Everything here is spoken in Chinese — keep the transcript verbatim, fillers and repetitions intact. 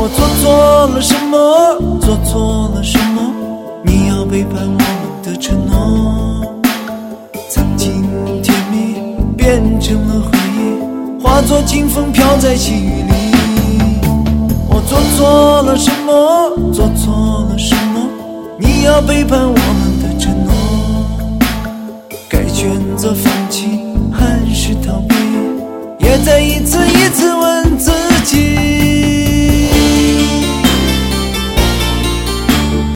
我做错了什么？做错了什么？你要背叛我们的承诺。曾经甜蜜变成了回忆，化作清风飘在细雨里。我做错了什么？做错了什么？你要背叛我们的承诺。该选择放弃还是逃避，也在一次